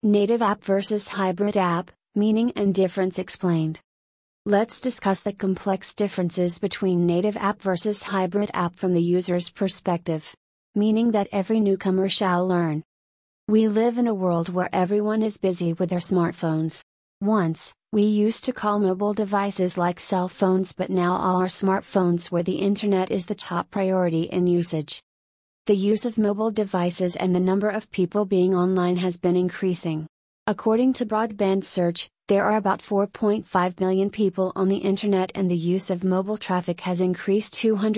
Native app versus hybrid app, meaning and difference explained. Let's discuss the complex differences between native app versus hybrid app from the user's perspective. Meaning that every newcomer shall learn. We live in a world where everyone is busy with their smartphones. Once, we used to call mobile devices like cell phones, but now all are smartphones where the internet is the top priority in usage. The use of mobile devices and the number of people being online has been increasing. According to Broadband Search, there are about 4.5 million people on the internet, and the use of mobile traffic has increased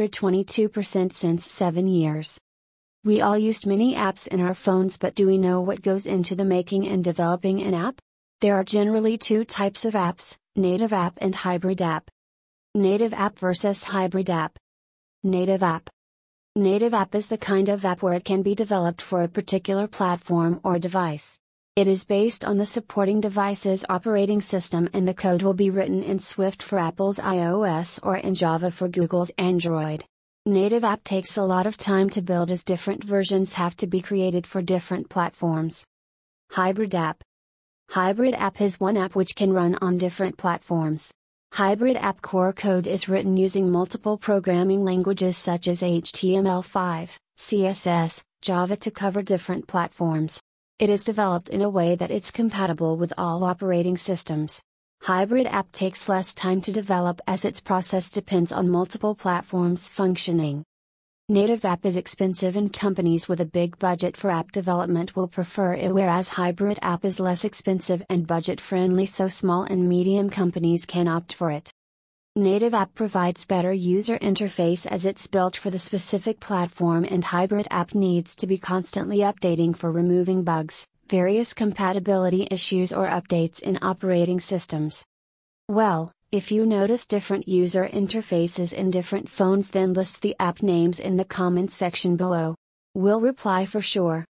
222% since 7 years. We all use many apps in our phones, but do we know what goes into the making and developing an app? There are generally two types of apps, native app and hybrid app. Native app versus hybrid app. Native app. Native app is the kind of app where it can be developed for a particular platform or device. It is based on the supporting device's operating system, and the code will be written in Swift for Apple's iOS or in Java for Google's Android. Native app takes a lot of time to build, as different versions have to be created for different platforms. Hybrid app. Hybrid app is one app which can run on different platforms. Hybrid app core code is written using multiple programming languages such as HTML5, CSS, Java to cover different platforms. It is developed in a way that it's compatible with all operating systems. Hybrid app takes less time to develop as its process depends on multiple platforms functioning. Native app is expensive, and companies with a big budget for app development will prefer it, whereas hybrid app is less expensive and budget friendly, so small and medium companies can opt for it. Native app provides better user interface as it's built for the specific platform, and hybrid app needs to be constantly updating for removing bugs, various compatibility issues, or updates in operating systems. Well, if you notice different user interfaces in different phones, then list the app names in the comments section below. We'll reply for sure.